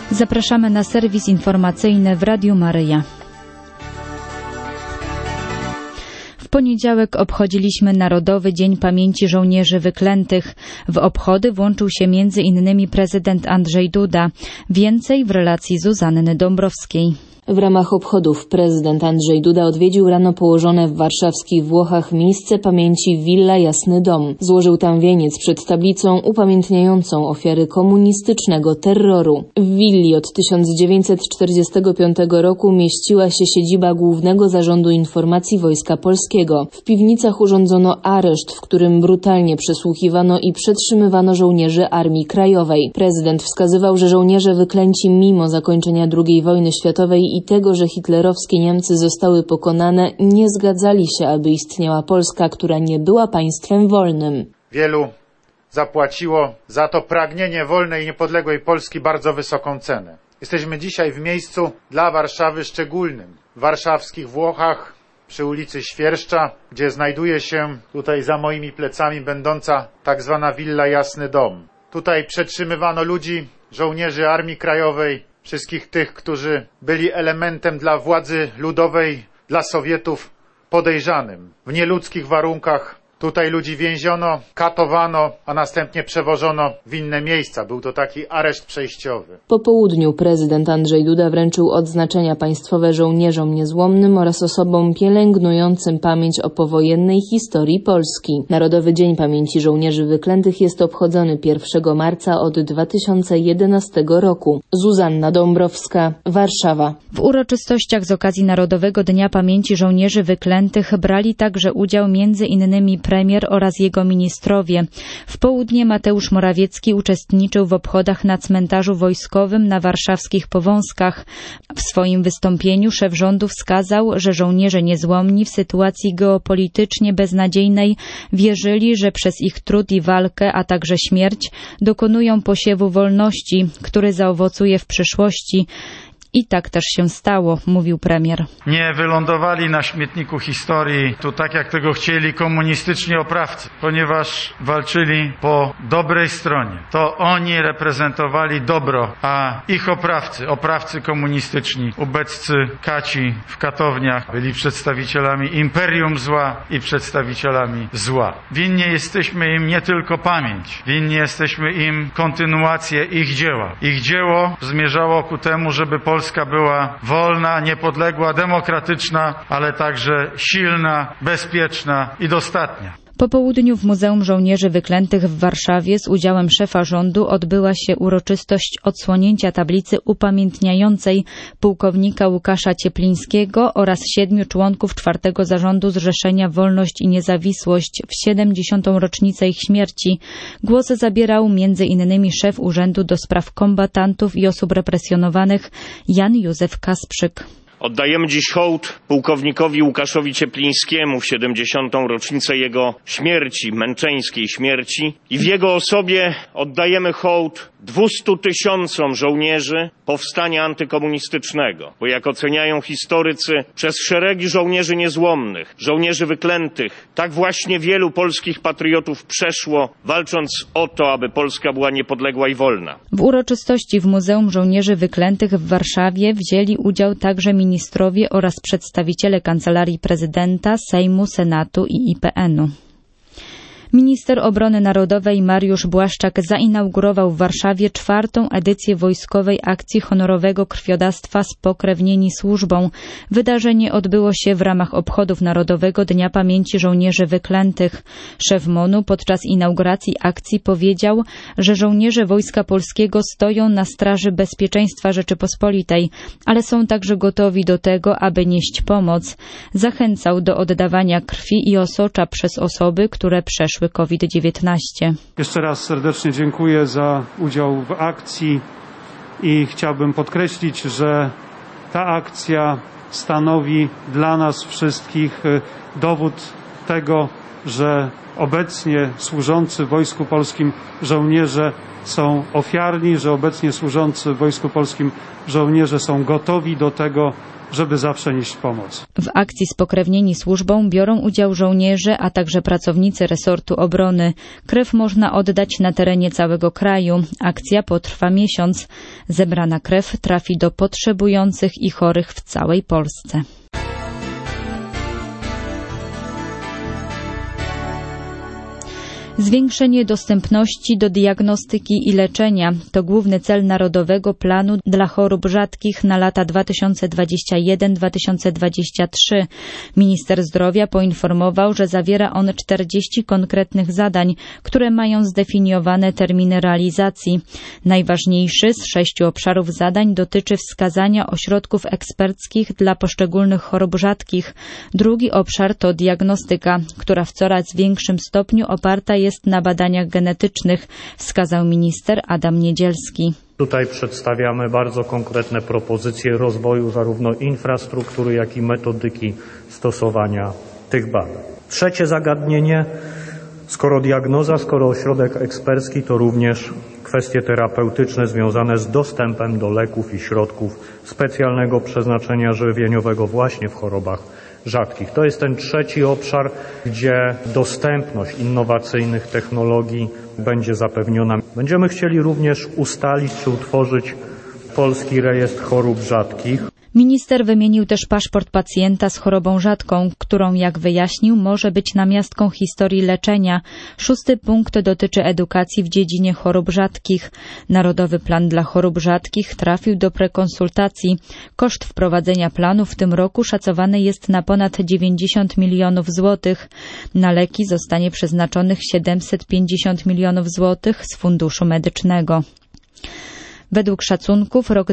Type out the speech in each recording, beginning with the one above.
Zapraszamy na serwis informacyjny w Radiu Maryja. W poniedziałek obchodziliśmy Narodowy Dzień Pamięci Żołnierzy Wyklętych. W obchody włączył się m.in. prezydent Andrzej Duda. Więcej w relacji Zuzanny Dąbrowskiej. W ramach obchodów prezydent Andrzej Duda odwiedził rano położone w warszawskich Włochach miejsce pamięci Villa Jasny Dom. Złożył tam wieniec przed tablicą upamiętniającą ofiary komunistycznego terroru. W willi od 1945 roku mieściła się siedziba Głównego Zarządu Informacji Wojska Polskiego. W piwnicach urządzono areszt, w którym brutalnie przesłuchiwano i przetrzymywano żołnierzy Armii Krajowej. Prezydent wskazywał, że żołnierze wyklęci mimo zakończenia II wojny światowej i tego, że hitlerowskie Niemcy zostały pokonane, nie zgadzali się, aby istniała Polska, która nie była państwem wolnym. Wielu zapłaciło za to pragnienie wolnej i niepodległej Polski bardzo wysoką cenę. Jesteśmy dzisiaj w miejscu dla Warszawy szczególnym. W warszawskich Włochach przy ulicy Świerszcza, gdzie znajduje się tutaj za moimi plecami będąca tak zwana Villa Jasny Dom. Tutaj przetrzymywano ludzi, żołnierzy Armii Krajowej, wszystkich tych, którzy byli elementem dla władzy ludowej, dla Sowietów podejrzanym. W nieludzkich warunkach tutaj ludzi więziono, katowano, a następnie przewożono w inne miejsca. Był to taki areszt przejściowy. Po południu prezydent Andrzej Duda wręczył odznaczenia państwowe żołnierzom niezłomnym oraz osobom pielęgnującym pamięć o powojennej historii Polski. Narodowy Dzień Pamięci Żołnierzy Wyklętych jest obchodzony 1 marca od 2011 roku. Zuzanna Dąbrowska, Warszawa. W uroczystościach z okazji Narodowego Dnia Pamięci Żołnierzy Wyklętych brali także udział m.in. premier oraz jego ministrowie. W południe Mateusz Morawiecki uczestniczył w obchodach na cmentarzu wojskowym na warszawskich Powązkach. W swoim wystąpieniu szef rządu wskazał, że żołnierze niezłomni w sytuacji geopolitycznie beznadziejnej wierzyli, że przez ich trud i walkę, a także śmierć dokonują posiewu wolności, który zaowocuje w przyszłości. I tak też się stało, mówił premier. Nie wylądowali na śmietniku historii, tu tak jak tego chcieli komunistyczni oprawcy, ponieważ walczyli po dobrej stronie. To oni reprezentowali dobro, a ich oprawcy komunistyczni, ubeccy kaci w katowniach, byli przedstawicielami imperium zła i przedstawicielami zła. Winni jesteśmy im nie tylko pamięć, winni jesteśmy im kontynuację ich dzieła. Ich dzieło zmierzało ku temu, żeby Polska była wolna, niepodległa, demokratyczna, ale także silna, bezpieczna i dostatnia. Po południu w Muzeum Żołnierzy Wyklętych w Warszawie z udziałem szefa rządu odbyła się uroczystość odsłonięcia tablicy upamiętniającej pułkownika Łukasza Cieplińskiego oraz 7 członków 4. Zarządu Zrzeszenia Wolność i Niezawisłość w 70. rocznicę ich śmierci. Głos zabierał m.in. szef Urzędu do Spraw Kombatantów i Osób Represjonowanych Jan Józef Kasprzyk. Oddajemy dziś hołd pułkownikowi Łukaszowi Cieplińskiemu w 70. rocznicę jego śmierci, męczeńskiej śmierci, i w jego osobie oddajemy hołd 200 000 żołnierzy powstania antykomunistycznego, bo jak oceniają historycy, przez szeregi żołnierzy niezłomnych, żołnierzy wyklętych, tak właśnie wielu polskich patriotów przeszło, walcząc o to, aby Polska była niepodległa i wolna. W uroczystości w Muzeum Żołnierzy Wyklętych w Warszawie wzięli udział także ministrowie oraz przedstawiciele Kancelarii Prezydenta, Sejmu, Senatu i IPN-u. Minister Obrony Narodowej Mariusz Błaszczak zainaugurował w Warszawie 4. edycję wojskowej akcji honorowego krwiodawstwa Spokrewnieni służbą. Wydarzenie odbyło się w ramach obchodów Narodowego Dnia Pamięci Żołnierzy Wyklętych. Szef MON-u podczas inauguracji akcji powiedział, że żołnierze Wojska Polskiego stoją na straży bezpieczeństwa Rzeczypospolitej, ale są także gotowi do tego, aby nieść pomoc. Zachęcał do oddawania krwi i osocza przez osoby, które przeszły COVID-19. Jeszcze raz serdecznie dziękuję za udział w akcji i chciałbym podkreślić, że ta akcja stanowi dla nas wszystkich dowód tego, że obecnie służący w Wojsku Polskim żołnierze są ofiarni, że obecnie służący w Wojsku Polskim żołnierze są gotowi do tego, żeby zawsze nieść pomoc. W akcji Spokrewnieni służbą biorą udział żołnierze, a także pracownicy resortu obrony. Krew można oddać na terenie całego kraju. Akcja potrwa miesiąc. Zebrana krew trafi do potrzebujących i chorych w całej Polsce. Zwiększenie dostępności do diagnostyki i leczenia to główny cel Narodowego Planu dla Chorób Rzadkich na lata 2021-2023. Minister Zdrowia poinformował, że zawiera on 40 konkretnych zadań, które mają zdefiniowane terminy realizacji. Najważniejszy z 6 obszarów zadań dotyczy wskazania ośrodków eksperckich dla poszczególnych chorób rzadkich. Drugi obszar to diagnostyka, która w coraz większym stopniu oparta jest na badaniach genetycznych, wskazał minister Adam Niedzielski. Tutaj przedstawiamy bardzo konkretne propozycje rozwoju zarówno infrastruktury, jak i metodyki stosowania tych badań. Trzecie zagadnienie, skoro diagnoza, skoro ośrodek ekspercki, to również kwestie terapeutyczne związane z dostępem do leków i środków specjalnego przeznaczenia żywieniowego właśnie w chorobach rzadkich. To jest ten trzeci obszar, gdzie dostępność innowacyjnych technologii będzie zapewniona. Będziemy chcieli również ustalić czy utworzyć polski rejestr chorób rzadkich. Minister wymienił też paszport pacjenta z chorobą rzadką, którą, jak wyjaśnił, może być namiastką historii leczenia. 6. punkt dotyczy edukacji w dziedzinie chorób rzadkich. Narodowy Plan dla Chorób Rzadkich trafił do prekonsultacji. Koszt wprowadzenia planu w tym roku szacowany jest na ponad 90 milionów złotych. Na leki zostanie przeznaczonych 750 milionów złotych z Funduszu Medycznego. Według szacunków rok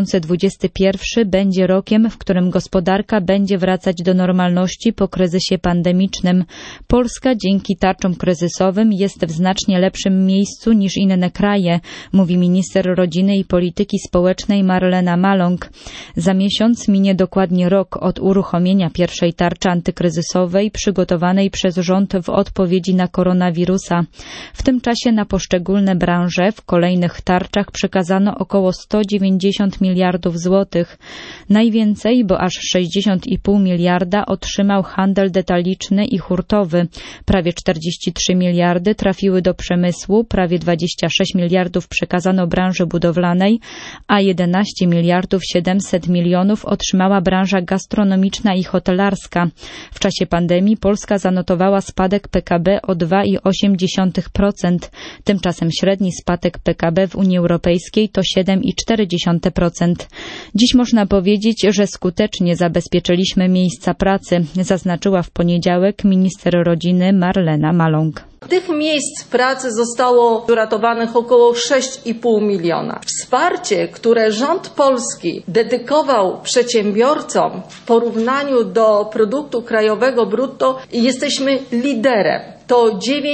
2021 będzie rokiem, w którym gospodarka będzie wracać do normalności po kryzysie pandemicznym. Polska dzięki tarczom kryzysowym jest w znacznie lepszym miejscu niż inne kraje, mówi minister rodziny i polityki społecznej Marlena Maląg. Za miesiąc minie dokładnie rok od uruchomienia pierwszej tarczy antykryzysowej przygotowanej przez rząd w odpowiedzi na koronawirusa. W tym czasie na poszczególne branże w kolejnych tarczach przekazano około 190 miliardów złotych. Najwięcej, bo aż 60,5 miliarda otrzymał handel detaliczny i hurtowy. Prawie 43 miliardy trafiły do przemysłu, prawie 26 miliardów przekazano branży budowlanej, a 11 miliardów 700 milionów otrzymała branża gastronomiczna i hotelarska. W czasie pandemii Polska zanotowała spadek PKB o 2,8%. Tymczasem średni spadek PKB w Unii Europejskiej to 7,4%. Dziś można powiedzieć, że skutecznie zabezpieczyliśmy miejsca pracy, zaznaczyła w poniedziałek minister rodziny Marlena Maląg. Tych miejsc pracy zostało uratowanych około 6,5 miliona. Wsparcie, które rząd polski dedykował przedsiębiorcom w porównaniu do produktu krajowego brutto, jesteśmy liderem. To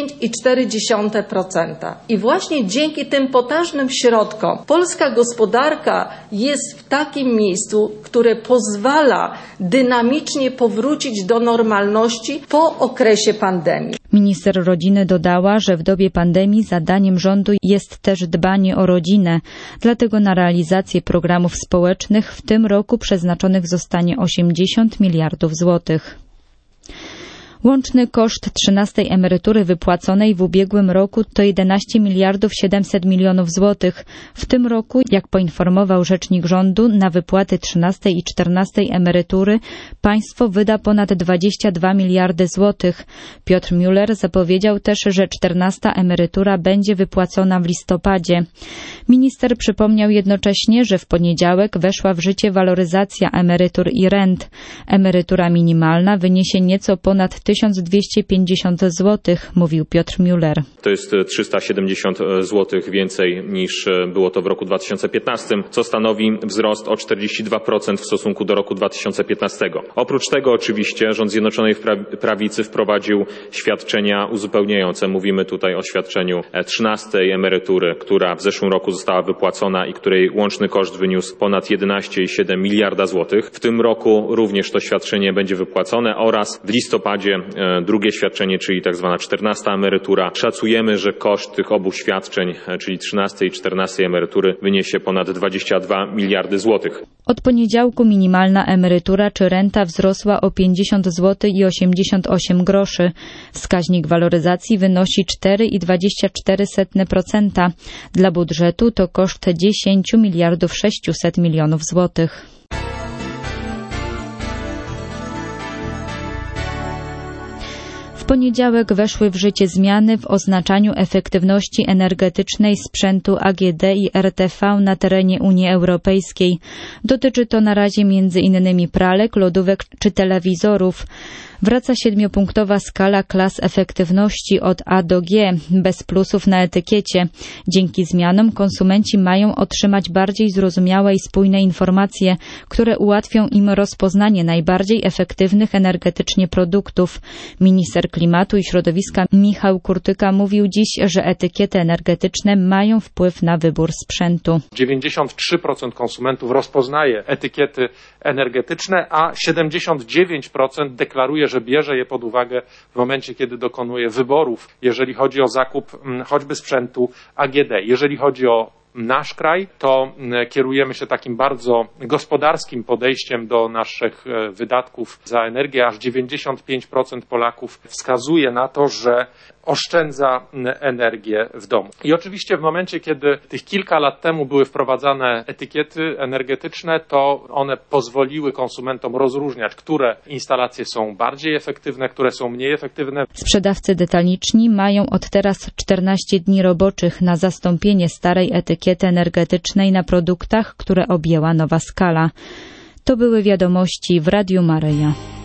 9,4%. I właśnie dzięki tym potężnym środkom polska gospodarka jest w takim miejscu, które pozwala dynamicznie powrócić do normalności po okresie pandemii. Minister rodziny dodała, że w dobie pandemii zadaniem rządu jest też dbanie o rodzinę. Dlatego na realizację programów społecznych w tym roku przeznaczonych zostanie 80 miliardów złotych. Łączny koszt 13. emerytury wypłaconej w ubiegłym roku to 11 miliardów 700 milionów złotych. W tym roku, jak poinformował rzecznik rządu, na wypłaty 13. i 14. emerytury państwo wyda ponad 22 miliardy złotych. Piotr Müller zapowiedział też, że 14. emerytura będzie wypłacona w listopadzie. Minister przypomniał jednocześnie, że w poniedziałek weszła w życie waloryzacja emerytur i rent. Emerytura minimalna wyniesie nieco ponad 1250 zł, mówił Piotr Müller. To jest 370 zł więcej niż było to w roku 2015, co stanowi wzrost o 42% w stosunku do roku 2015. Oprócz tego oczywiście rząd Zjednoczonej Prawicy wprowadził świadczenia uzupełniające. Mówimy tutaj o świadczeniu 13. emerytury, która w zeszłym roku została wypłacona i której łączny koszt wyniósł ponad 11,7 miliarda złotych. W tym roku również to świadczenie będzie wypłacone oraz w listopadzie drugie świadczenie, czyli tak zwana 14. emerytura. Szacujemy, że koszt tych obu świadczeń, czyli 13. i 14. emerytury, wyniesie ponad 22 miliardy złotych. Od poniedziałku minimalna emerytura czy renta wzrosła o 50 zł i 88 groszy. Wskaźnik waloryzacji wynosi 4,24%. Dla budżetu to koszt 10 miliardów 600 milionów złotych. W poniedziałek weszły w życie zmiany w oznaczaniu efektywności energetycznej sprzętu AGD i RTV na terenie Unii Europejskiej. Dotyczy to na razie m.in. pralek, lodówek czy telewizorów. Wraca 7-punktowa skala klas efektywności od A do G, bez plusów na etykiecie. Dzięki zmianom konsumenci mają otrzymać bardziej zrozumiałe i spójne informacje, które ułatwią im rozpoznanie najbardziej efektywnych energetycznie produktów. Minister Klimatu i Środowiska Michał Kurtyka mówił dziś, że etykiety energetyczne mają wpływ na wybór sprzętu. 93% konsumentów rozpoznaje etykiety energetyczne, a 79% deklaruje, że bierze je pod uwagę w momencie, kiedy dokonuje wyborów, jeżeli chodzi o zakup choćby sprzętu AGD. Jeżeli chodzi o nasz kraj, to kierujemy się takim bardzo gospodarskim podejściem do naszych wydatków za energię. Aż 95% Polaków wskazuje na to, że oszczędza energię w domu. I oczywiście w momencie, kiedy tych kilka lat temu były wprowadzane etykiety energetyczne, to one pozwoliły konsumentom rozróżniać, które instalacje są bardziej efektywne, które są mniej efektywne. Sprzedawcy detaliczni mają od teraz 14 dni roboczych na zastąpienie starej etykiety energetycznej na produktach, które objęła nowa skala. To były wiadomości w Radiu Maryja.